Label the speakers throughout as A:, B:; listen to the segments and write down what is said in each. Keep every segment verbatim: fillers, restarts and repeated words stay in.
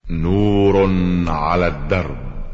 A: نور على الدرب،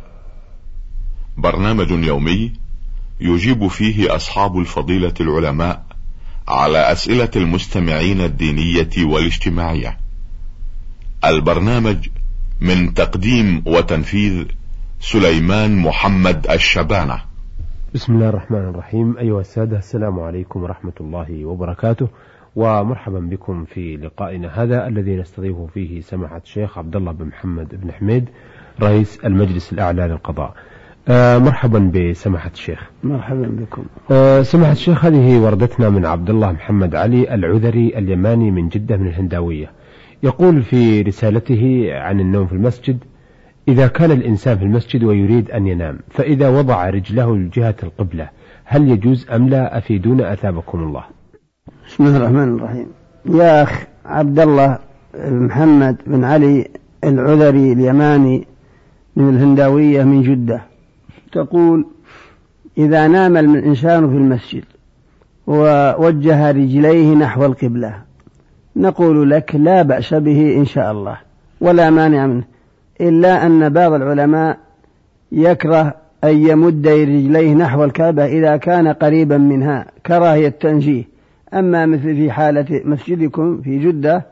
A: برنامج يومي يجيب فيه أصحاب الفضيلة العلماء على أسئلة المستمعين الدينية والاجتماعية. البرنامج من تقديم وتنفيذ سليمان محمد الشبانة.
B: بسم الله الرحمن الرحيم. أيها السادة، السلام عليكم ورحمة الله وبركاته، ومرحبا بكم في لقائنا هذا الذي نستضيف فيه سماحة الشيخ عبد الله بن محمد بن حميد رئيس المجلس الأعلى للقضاء. آه مرحبا بسماحة الشيخ.
C: مرحبا بكم.
B: آه سماحة الشيخ، هذه وردتنا من عبد الله محمد علي العذري اليماني من جدة من الهنداوية. يقول في رسالته عن النوم في المسجد: إذا كان الإنسان في المسجد ويريد أن ينام، فإذا وضع رجله جهة القبلة هل يجوز أم لا؟ أفيدونا أثابكم الله.
C: بسم الله الرحمن الرحيم. يا أخ عبد الله محمد بن علي العذري اليماني من الهنداوية من جدة، تقول: إذا نام الإنسان في المسجد ووجه رجليه نحو القبلة، نقول لك لا بأس به إن شاء الله ولا مانع منه، إلا أن بعض العلماء يكره أن يمد رجليه نحو الكعبة إذا كان قريبا منها كراهية تنزيه. أما مثل في حالة مسجدكم في جدة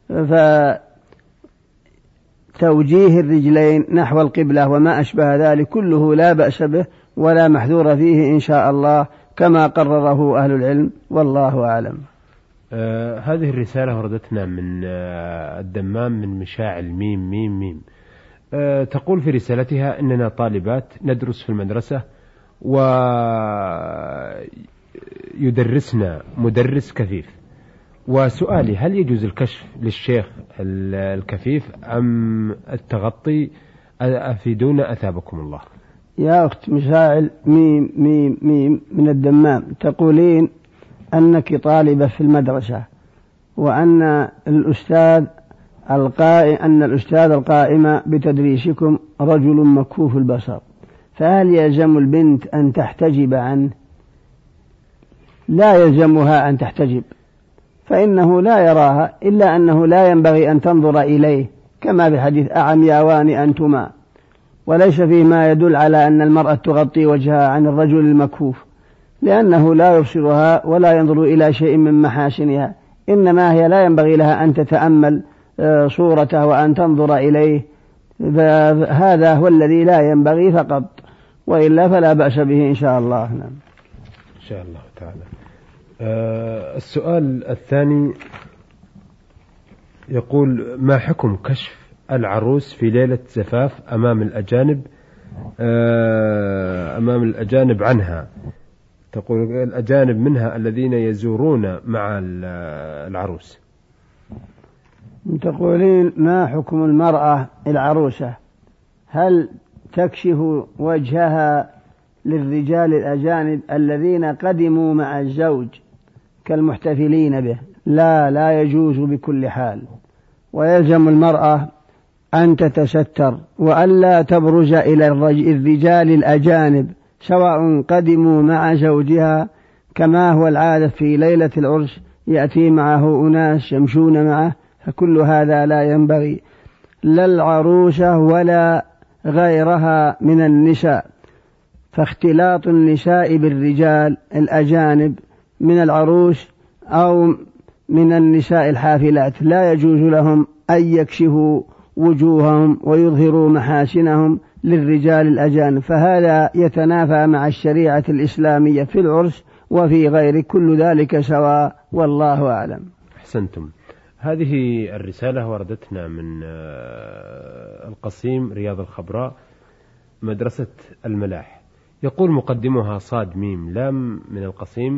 C: فتوجيه الرجلين نحو القبلة وما أشبه ذلك كله لا بأس به ولا محذور فيه إن شاء الله، كما قرره أهل العلم، والله أعلم.
B: آه هذه الرسالة وردتنا من آه الدمام من مشاعل ميم ميم ميم. آه تقول في رسالتها: إننا طالبات ندرس في المدرسة ويدرسنا مدرس كفيف، وسؤالي: هل يجوز الكشف للشيخ الكفيف أم التغطي؟ أفيدونا أثابكم الله.
C: يا أخت مشاعل ميم ميم ميم من الدمام، تقولين أنك طالبة في المدرسة، وأن الأستاذ القائم أن الأستاذ القائم بتدريسكم رجل مكفوف البصر، فهل يلزم البنت أن تحتجب عنه؟ لا يلزمها أن تحتجب، فإنه لا يراها، إلا أنه لا ينبغي أن تنظر إليه، كما في حديث: أعمياوان أنتما، وليس فيه ما يدل على أن المرأة تغطي وجهها عن الرجل المكفوف، لأنه لا يبصرها ولا ينظر إلى شيء من محاسنها، إنما هي لا ينبغي لها أن تتأمل صورته وأن تنظر إليه، هذا هو الذي لا ينبغي فقط، وإلا فلا بأس به إن شاء الله. نعم
B: إن شاء الله تعالى. أه السؤال الثاني يقول: ما حكم كشف العروس في ليلة زفاف أمام الأجانب أه أمام الأجانب عنها؟ تقول: الأجانب منها الذين يزورون مع العروس.
C: تقولين: ما حكم المرأة العروسة، هل تكشف وجهها للرجال الأجانب الذين قدموا مع الزوج كالمحتفلين به؟ لا لا يجوز بكل حال، ويلزم المرأة أن تتستر وألا تبرز إلى الرجال الأجانب سواء قدموا مع زوجها، كما هو العادة في ليلة العرس يأتي معه أناس يمشون معه، فكل هذا لا ينبغي لا العروسة ولا غيرها من النساء، فاختلاط النساء بالرجال الأجانب من العروس أو من النساء الحافلات لا يجوز لهم أن يكشفوا وجوههم ويظهروا محاسنهم للرجال الأجانب، فهذا يتنافى مع الشريعة الإسلامية في العرس وفي غير، كل ذلك سواء، والله أعلم.
B: أحسنتم. هذه الرسالة وردتنا من القصيم رياض الخبراء مدرسة الملاح. يقول مقدمها صاد ميم لام من القصيم: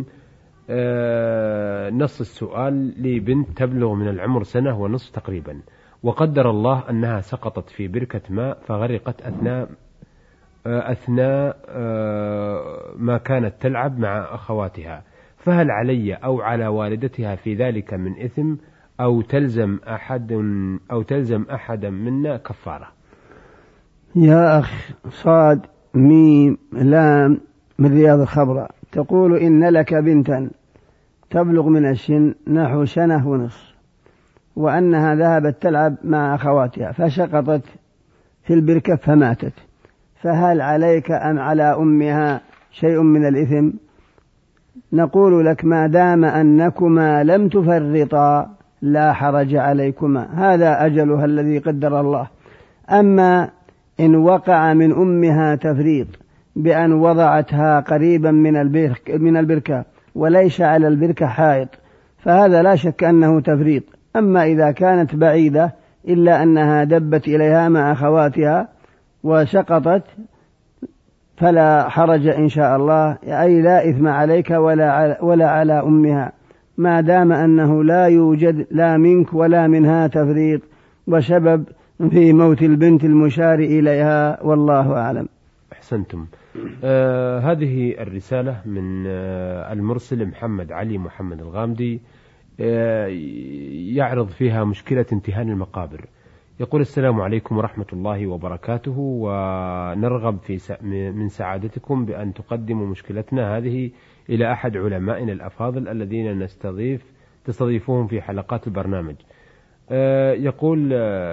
B: نص السؤال: لي بنت تبلغ من العمر سنة ونصف تقريبا، وقدر الله أنها سقطت في بركة ماء فغرقت أثناء أثناء ما كانت تلعب مع أخواتها، فهل علي أو على والدتها في ذلك من إثم أو تلزم أحد أو تلزم أحدا منا كفارة؟
C: يا أخ صاد ميم لام من رياض الخبراء، تقول: إن لك بنتا تبلغ من السن نحو سنة ونصف، وأنها ذهبت تلعب مع أخواتها فسقطت في البركة فماتت، فهل عليك أم على أمها شيء من الإثم؟ نقول لك ما دام أنكما لم تفرطا لا حرج عليكما، هذا أجلها الذي قدر الله. أما إن وقع من أمها تفريط بأن وضعتها قريبا من البركة وليس على البركة حائط فهذا لا شك أنه تفريط. أما إذا كانت بعيدة إلا أنها دبت إليها مع أخواتها وسقطت فلا حرج إن شاء الله، أي لا إثم عليك ولا ولا على أمها، ما دام أنه لا يوجد لا منك ولا منها تفريط وسبب في موت البنت المشار إليها، والله أعلم.
B: أحسنتم. آه هذه الرسالة من آه المرسل محمد علي محمد الغامدي، آه يعرض فيها مشكلة امتهان المقابر. يقول: السلام عليكم ورحمة الله وبركاته، ونرغب في من سعادتكم بأن تقدموا مشكلتنا هذه إلى أحد علمائنا الأفاضل الذين نستضيف تستضيفوهم في حلقات البرنامج. يقول: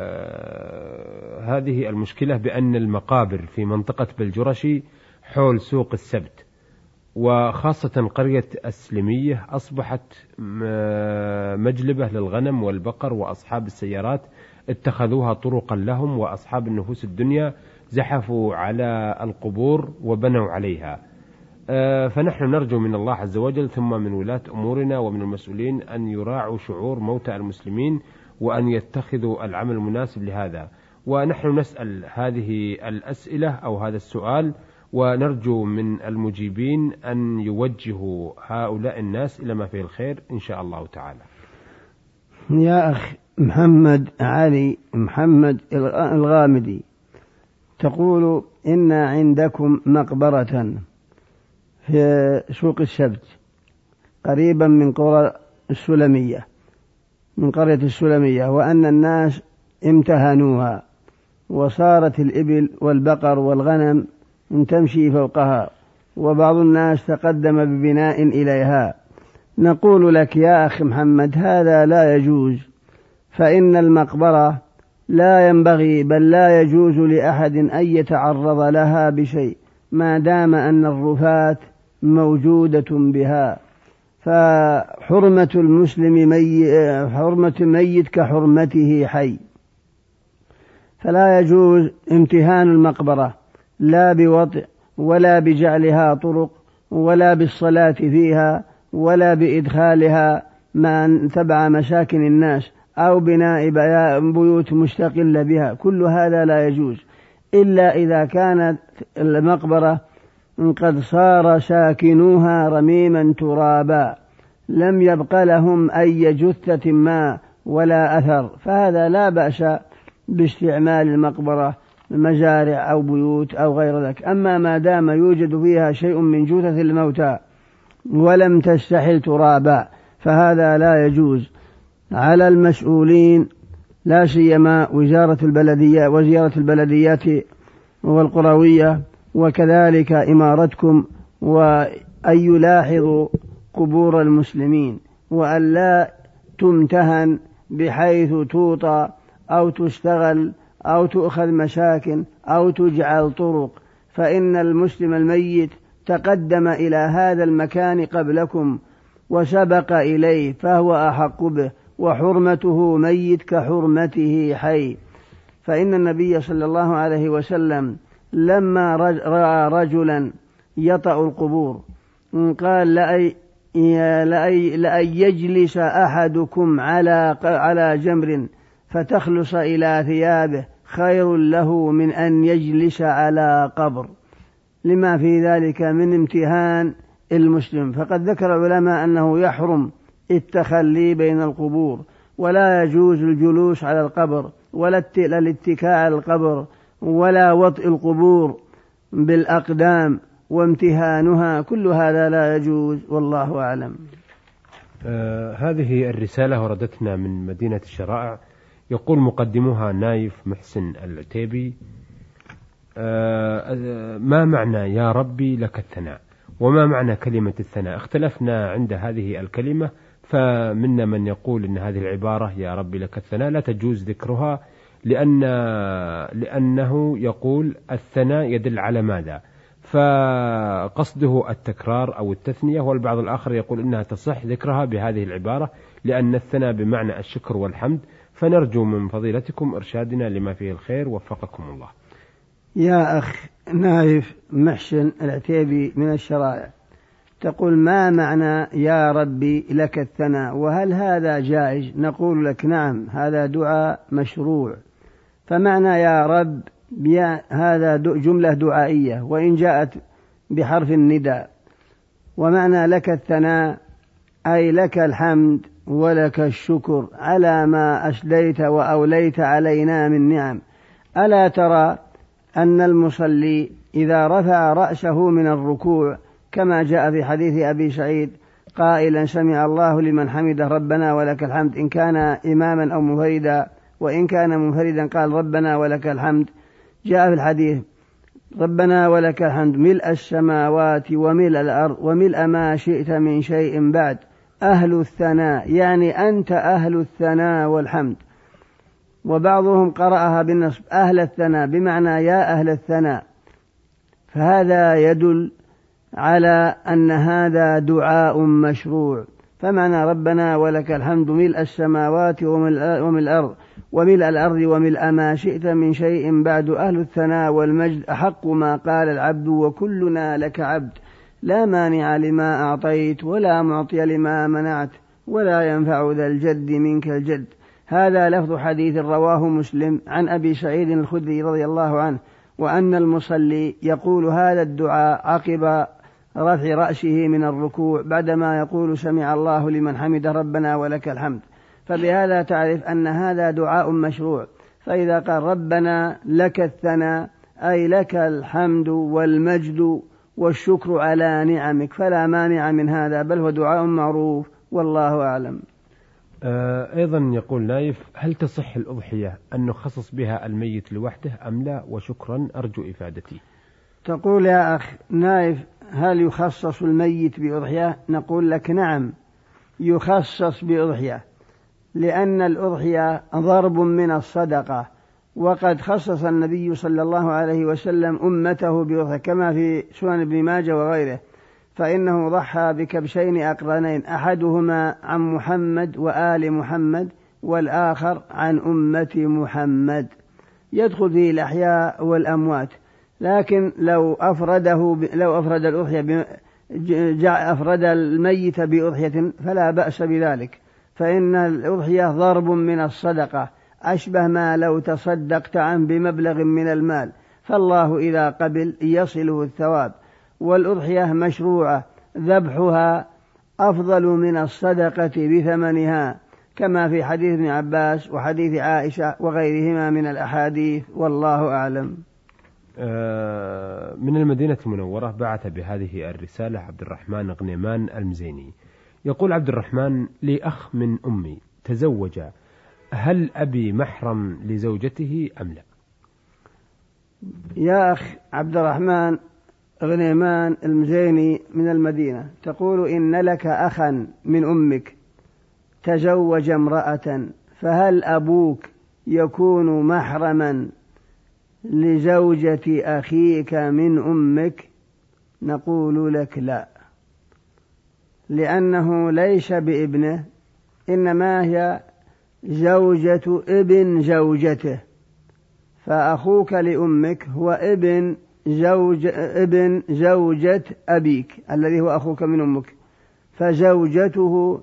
B: هذه المشكلة بأن المقابر في منطقة بلجرشي حول سوق السبت وخاصة قرية السلمية أصبحت مجلبة للغنم والبقر، وأصحاب السيارات اتخذوها طرقا لهم، وأصحاب النفوس الدنيا زحفوا على القبور وبنوا عليها. فنحن نرجو من الله عز وجل ثم من ولاة أمورنا ومن المسؤولين أن يراعوا شعور موتى المسلمين وأن يتخذوا العمل المناسب لهذا. ونحن نسأل هذه الأسئلة أو هذا السؤال، ونرجو من المجيبين أن يوجهوا هؤلاء الناس إلى ما فيه الخير إن شاء الله تعالى.
C: يا أخي محمد علي محمد الغامدي، تقول إن عندكم مقبرة في سوق السبت قريبا من قرى السلمية من قرية السلمية، وأن الناس امتهنوها وصارت الإبل والبقر والغنم تمشي فوقها، وبعض الناس تقدم ببناء إليها. نقول لك يا أخي محمد هذا لا يجوز، فإن المقبرة لا ينبغي بل لا يجوز لأحد أن يتعرض لها بشيء ما دام أن الرفات موجودة بها، فحرمة المسلم مي... حرمة الميت كحرمته حي، فلا يجوز امتهان المقبرة لا بوطئ ولا بجعلها طرق ولا بالصلاة فيها ولا بإدخالها ما تبع مساكن الناس أو بناء بيوت مستقلة بها، كل هذا لا يجوز إلا إذا كانت المقبرة قد صار ساكنوها رميما ترابا لم يبق لهم أي جثة ما ولا أثر، فهذا لا بأس باستعمال المقبرة مزارع أو بيوت أو غير ذلك. أما ما دام يوجد فيها شيء من جثث الموتى ولم تستحل ترابا فهذا لا يجوز. على المسؤولين لا سيما وزارة البلدية وزيارة البلديات والقروية وكذلك إمارتكم وأن يلاحظوا قبور المسلمين وأن لا تمتهن بحيث توطى أو تشتغل أو تؤخذ مساكن أو تجعل طرق، فإن المسلم الميت تقدم إلى هذا المكان قبلكم وسبق إليه فهو أحق به، وحرمته ميت كحرمته حي. فإن النبي صلى الله عليه وسلم لما رأى رجلا يطأ القبور قال لأن يجلس أحدكم على على جمر فتخلص إلى ثيابه خير له من أن يجلس على قبر، لما في ذلك من امتهان المسلم. فقد ذكر العلماء أنه يحرم التخلي بين القبور، ولا يجوز الجلوس على القبر ولا الاتكاء على القبر ولا وطئ القبور بالأقدام وامتهانها، كل هذا لا يجوز، والله أعلم.
B: آه هذه الرسالة وردتنا من مدينة الشرائع، يقول مقدمها نايف محسن العتيبي: آه ما معنى يا ربي لك الثناء؟ وما معنى كلمة الثناء؟ اختلفنا عند هذه الكلمة فمنا من يقول إن هذه العبارة يا ربي لك الثناء لا تجوز ذكرها، لأن لأنه يقول الثناء يدل على ماذا؟ فقصده التكرار أو التثنية، والبعض الآخر يقول إنها تصح ذكرها بهذه العبارة لأن الثناء بمعنى الشكر والحمد. فنرجو من فضيلتكم إرشادنا لما فيه الخير، وفقكم الله.
C: يا أخ نايف محسن العتيبي من الشرائع، تقول ما معنى يا ربي لك الثناء، وهل هذا جائز؟ نقول لك نعم، هذا دعاء مشروع. فمعنى يا رب هذا جملة دعائية وإن جاءت بحرف النداء، ومعنى لك الثناء أي لك الحمد ولك الشكر على ما أسديت وأوليت علينا من نعم. ألا ترى أن المصلي إذا رفع رأسه من الركوع كما جاء في حديث أبي سعيد قائلا سمع الله لمن حمده ربنا ولك الحمد إن كان إماما أو منفردا، وإن كان منفردا قال ربنا ولك الحمد. جاء في الحديث ربنا ولك الحمد ملء السماوات وملء الأرض وملء ما شئت من شيء بعد أهل الثناء، يعني أنت أهل الثناء والحمد. وبعضهم قرأها بالنصب أهل الثناء بمعنى يا أهل الثناء، فهذا يدل على أن هذا دعاء مشروع. فمعنى ربنا ولك الحمد ملء السماوات وملء الأرض وملء الأرض وملء ما شئت من شيء بعد أهل الثناء والمجد أحق ما قال العبد وكلنا لك عبد لا مانع لما أعطيت ولا معطي لما منعت ولا ينفع ذا الجد منك الجد. هذا لفظ حديث رواه مسلم عن أبي سعيد الخدري رضي الله عنه، وأن المصلي يقول هذا الدعاء عقب رفع رأسه من الركوع بعدما يقول سمع الله لمن حمد ربنا ولك الحمد. فبهذا تعرف أن هذا دعاء مشروع. فإذا قال ربنا لك الثناء أي لك الحمد والمجد والشكر على نعمك، فلا مانع من هذا، بل هو دعاء معروف والله أعلم.
B: أيضا يقول نايف هل تصح الأضحية أن نخصص بها الميت لوحده أم لا؟ وشكرا أرجو إفادتي.
C: تقول يا أخ نايف هل يخصص الميت بأضحية؟ نقول لك نعم يخصص بأضحية، لأن الأضحية ضرب من الصدقة، وقد خصص النبي صلى الله عليه وسلم أمته بأضحية كما في سنن ابن ماجه وغيره، فإنه ضحى بكبشين أقرنين أحدهما عن محمد وآل محمد والآخر عن أمة محمد، يدخل فيه الأحياء والأموات. لكن لو أفرده لو أفرد الأضحية أفرد الميت بأضحية فلا بأس بذلك، فإن الأضحية ضرب من الصدقة أشبه ما لو تصدقت عنه بمبلغ من المال، فالله إذا قبل يصله الثواب. والأضحية مشروعة ذبحها أفضل من الصدقة بثمنها، كما في حديث ابن عباس وحديث عائشة وغيرهما من الأحاديث والله أعلم.
B: من المدينة المنورة بعث بهذه الرسالة عبد الرحمن غنيمان المزيني، يقول عبد الرحمن لي أخ من أمي تزوج، هل أبي محرم لزوجته أم لا؟
C: يا أخ عبد الرحمن غنيمان المزيني من المدينة، تقول إن لك أخا من أمك تزوج امرأة، فهل أبوك يكون محرما لزوجة أخيك من أمك؟ نقول لك لا، لأنه ليس بابنه، إنما هي زوجة ابن زوجته، فأخوك لأمك هو ابن زوج ابن زوجة أبيك الذي هو أخوك من أمك، فزوجته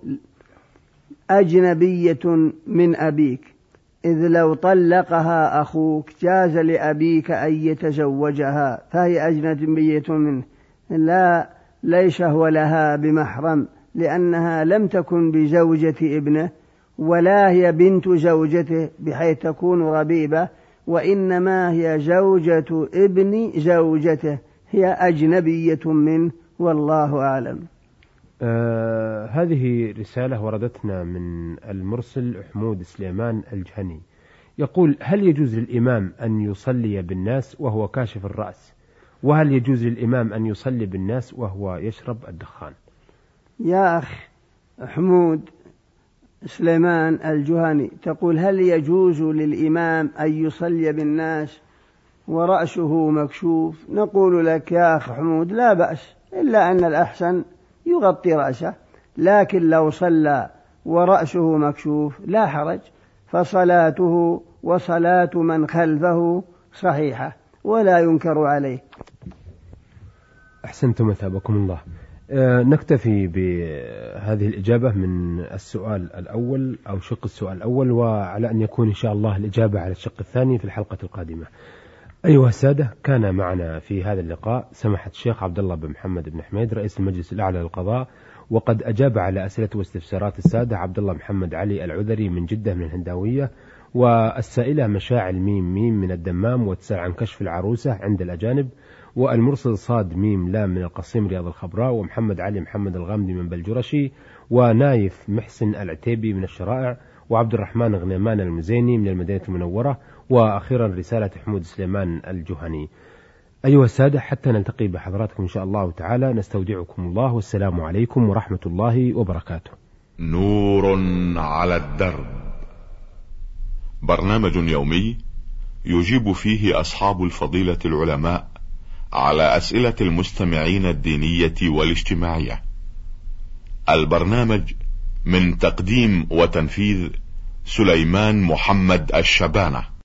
C: أجنبية من أبيك، إذ لو طلقها أخوك جاز لأبيك أن يتزوجها، فهي أجنبية منه، لا ليس هو لها بمحرم، لأنها لم تكن بزوجة ابنه ولا هي بنت زوجته بحيث تكون ربيبة، وإنما هي زوجة ابن زوجته، هي أجنبية منه والله أعلم.
B: آه هذه رسالة وردتنا من المرسل حمود سليمان الجهني، يقول هل يجوز للإمام أن يصلي بالناس وهو كاشف الرأس؟ وهل يجوز للإمام أن يصلي بالناس وهو يشرب الدخان؟
C: يا أخ حمود سليمان الجهني تقول: هل يجوز للإمام أن يصلي بالناس ورأسه مكشوف؟ نقول لك يا أخ حمود: لا بأس، إلا أن الأحسن يغطي رأسه، لكن لو صلى ورأسه مكشوف لا حرج، فصلاته وصلاة من خلفه صحيحة ولا ينكر عليه.
B: أحسنتم أثابكم الله. أه نكتفي بهذه الإجابة من السؤال الأول أو شق السؤال الأول، وعلى أن يكون إن شاء الله الإجابة على الشق الثاني في الحلقة القادمة. أيها السادة، كان معنا في هذا اللقاء سماحة الشيخ عبد الله بن محمد بن حميد رئيس المجلس الأعلى للقضاء، وقد أجاب على أسئلة واستفسارات السادة عبد الله محمد علي العذري من جدة من الهنداوية، والسائلة مشاعل ميم ميم من الدمام، وتسأل عن كشف العروسة عند الأجانب، والمرسل صاد ميم لام من القصيم رياض الخبراء، ومحمد علي محمد الغامدي من بلجرشي، ونايف محسن العتيبي من الشرائع، وعبد الرحمن غنيمان المزيني من المدينة المنورة، وأخيرا رسالة حمود سليمان الجهني. أيها السادة، حتى نلتقي بحضراتكم إن شاء الله تعالى، نستودعكم الله، والسلام عليكم ورحمة الله وبركاته.
A: نور على الدرب، برنامج يومي يجيب فيه أصحاب الفضيلة العلماء على أسئلة المستمعين الدينية والاجتماعية. البرنامج من تقديم وتنفيذ سليمان محمد الشبانة.